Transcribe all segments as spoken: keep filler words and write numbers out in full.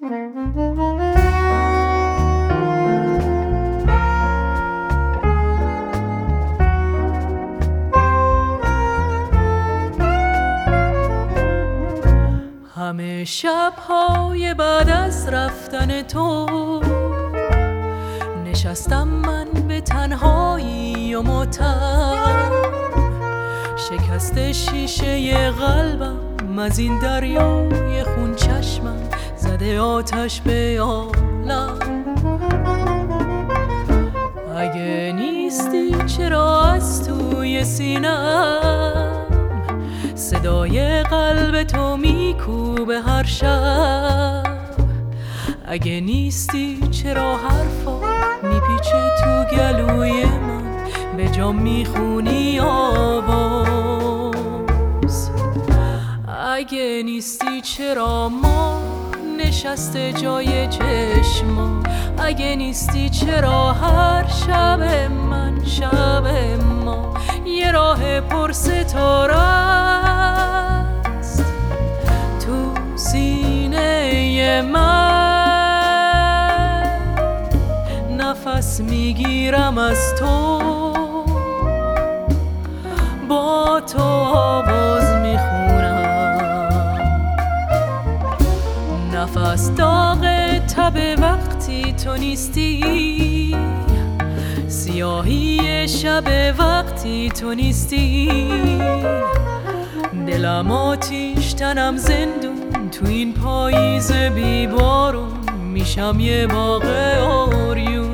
همه شب‌های بعد از رفتن تو نشستم من به تنهایی و متر، شکست شیشه قلبم از این دریای خون چشمم زده آتش به عالم. اگه نیستی چرا از توی سینم صدای قلب تو میکوبه هر شب؟ اگه نیستی چرا حرفا میپیچه تو گلوی من به جا میخونی آواز؟ اگه نیستی چرا ما نشسته جای چشما؟ اگه نیستی چرا هر شب من شب ما یه راه پر ستاره است تو سینه من؟ نفس میگیرم از تو، با تو آواز میخونم، نفس داغ تب وقتی تو نیستی، سیاهی شب وقتی تو نیستی، دلم آتیش تنم زندون تو این پاییز بی بارون، میشم یه باغ آریون.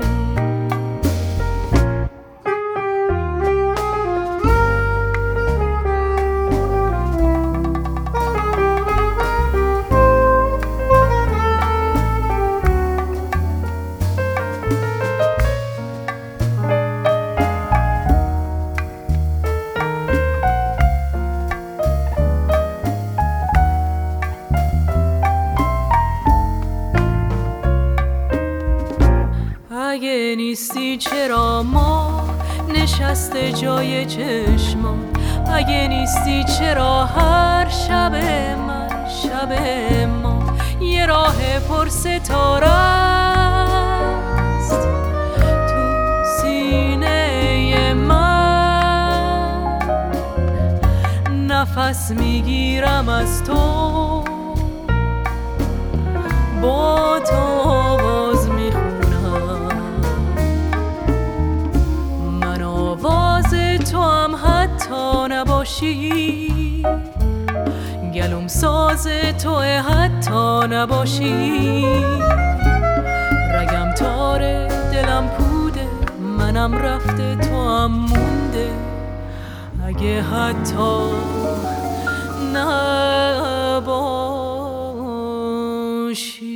اگه نیستی چرا ما نشسته جای چشما؟ اگه نیستی چرا هر شب من شب ما یه راه پر ستاره است تو سینه من؟ نفس میگیرم از تو، با تو آواز تو هم حتی نباشی، گلوم ساز تو حتی نباشی، رگم تاره دلم پوده منم رفته تو هم مونده، اگه حتی نباشی.